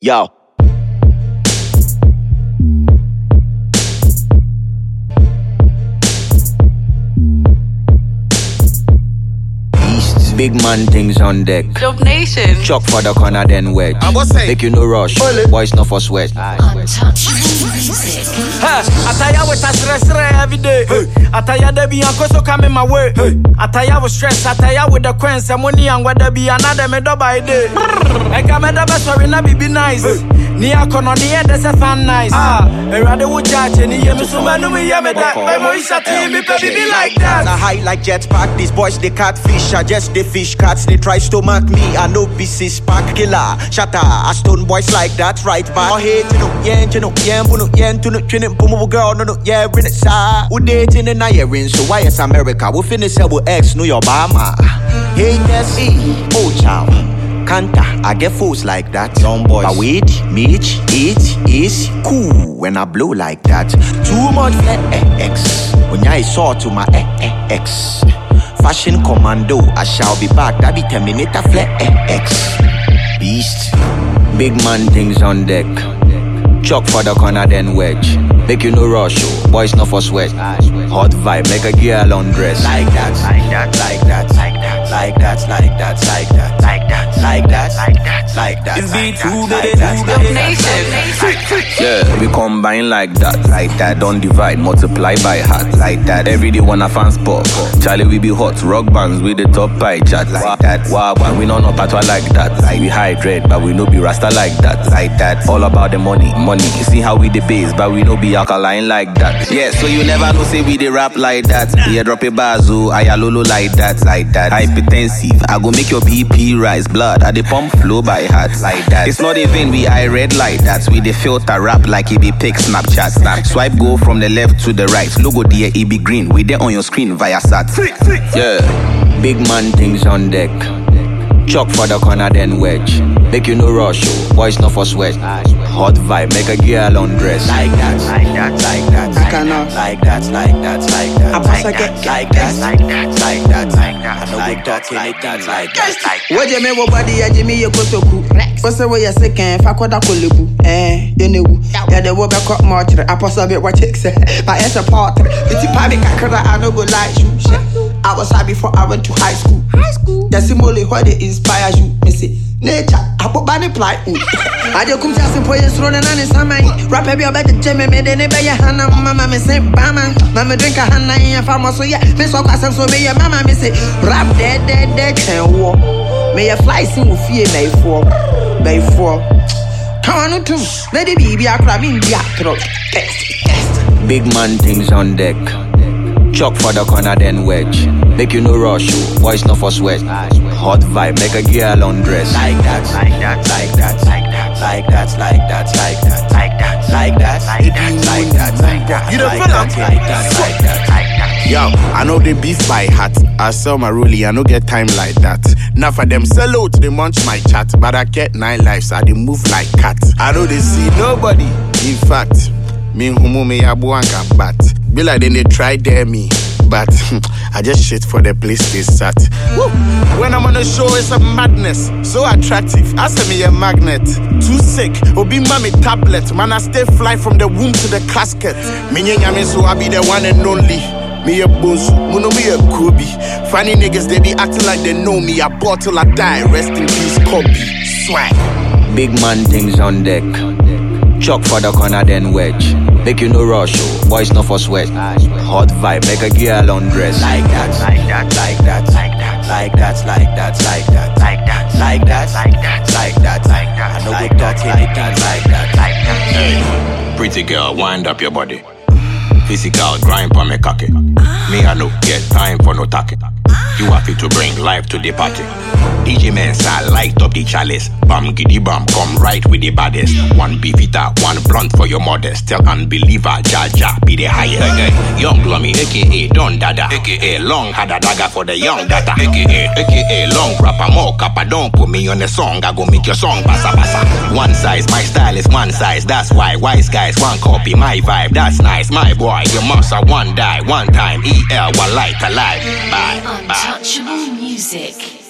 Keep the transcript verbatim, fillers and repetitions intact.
Yo. Big man things on deck. Dub Nation. Chuck for the corner, then wedge. Make you no rush. Ole. Boys not for sweat. Untouchable music. Hey, Ataya with a stress every day. Hey, Ataya de be uncle so come in my way. Hey, Ataya with stress. Ataya with the queens and money and whether be another me do by day. I got me the best sorry na be nice. Nia kono nia de se fan nice. Ah, e rather would judge any yemi so manu me yemi that. My moisha team me baby be like that. I high like jetpack. These boys they catfish. I just the fish cats. They try stomach me. I know B C spark killer. Shatter. I stone boys like that. Right back. Oh hey, you know, yeah, you know, yeah, you know, yeah, you know, you know, boom, girl, no, no, yeah, bring it side. We dating in a year in, so why is America? We finish up with X, New York, Obama. Hey, yes, e, oh, child. Kanta, I get fools like that. Young boys. But wait, meet, eat, is cool when I blow like that. Too much X. When I saw to my X. Fashion commando, I shall be back. That be Terminator X. Beast. Big man things on deck. Chuck for the corner, then wedge. Make you no rush, oh. Boys not for sweat. Hot vibe, make a girl undress. Like that, like that, like that, like that, like that, like that, like that, like that, like that, like that, like that. It's B two, like baby, that, Dub Nation. Yeah, we combine like that, like that. Don't divide, multiply by heart, like that. Every day when a fan spot, Charlie we be hot. Rock bands with the top pie chat, like that. Wow, wow, we no no patwa like that. Like we hydrate, but we no be rasta like that, like that. All about the money, money. You see how we the base, but we no be alkaline like that. Yeah, so you never know say we the rap like that. Yeah, drop a bazo, I a lolo like that, like that. Hypertensive, I go make your B P rise. Blood, I the pump flow by heart like that. It's not even we I read like that. We the filter rap like it be pick Snapchat. Snap swipe go from the left to the right. Logo there it be green. We there on your screen via sat. Yeah, big man things on deck. Chuck for the corner, then wedge. Make you no rush, oh. Boys not for sweat. Hot vibe, make a girl undress. Like that, like that, like that, like that, like that, like that, like that, like that, like that, like that, like that, like that. I know we talk like that, like that. What you mean, body, I Jimmy, you go to cook. What's the way you're sick and Fakoda Kulubu? Eh, you know, yeah, the Wobber Cock Marcher, I possibly what it said. But as a part, it's a public, I know go like you. I was high before I went to high school. High school? That's only what it inspires you. Me say, nature, I put body play. I just come to us and put your throat and on some rap every about the gym and made any by your hand. Mamma, me say, Bama, Mamma drink a hand and farmer. So, yeah, Miss Ocassin, so be your mamma, me say, rap dead, dead, dead, can walk. May a fly sing with fear, may fall, may fall. Come on, too. Let it be, be a crab in the throat. Big man things on deck. Chuck for the corner, then wedge. Make you no rush, oh. Boys not for sweat. Hot vibe, make a girl undress. Like that, like that, like that, like that, like that, like that, like that, like that, like that, like that, like that, like that. You don't feel like that, like that, like that. Yo, I know they beef by hat. I sell my rollie, I no get time like that. Now for them sell out, they munch my chat. But I get nine lives, I they move like cat. I know they see nobody. In fact, me humu me abuanka bat. Be like then they try dare me, but I just shit for the place they sat. Woo. When I'm on a show, it's a madness. So attractive, ask me a magnet. Too sick, obi mommy tablet. Man, I stay fly from the womb to the casket. Me nyame so I be the one and only. Me a boss, muno me a Kobe. Funny niggas, they be acting like they know me. I bought till I die, rest in peace, Kobe. Swag. Big man things on deck. Chuck for the corner, then wedge. Make you no rush, oh. Boys not for sweat. Hot vibe, make a girl undress. Like that, like that, like that, like that, like that, like that, like that, like that, like that, like that, like that, like that. I know we talk like that, like that, like that. Hey, pretty girl, wind up your body. Physical grind on me cocky. Me I no get time for no talking. You happy to bring life to the party. D J Mensa light up the chalice. Bam giddy bam, come right with the baddest. One beefita, one blunt for your modest. Tell unbeliever, Jaja be the highest. Hey, hey. Young Glummy, aka Don Dada, aka Long had a dagger for the young data, aka aka Long rapper more kappa. Don't put me on the song, I go make your song basa basa. One size, my style is one size. That's why wise guys one copy my vibe. That's nice, my boy. You must have one die, one time. E L one light alive. Bye, bye. Untouchable music.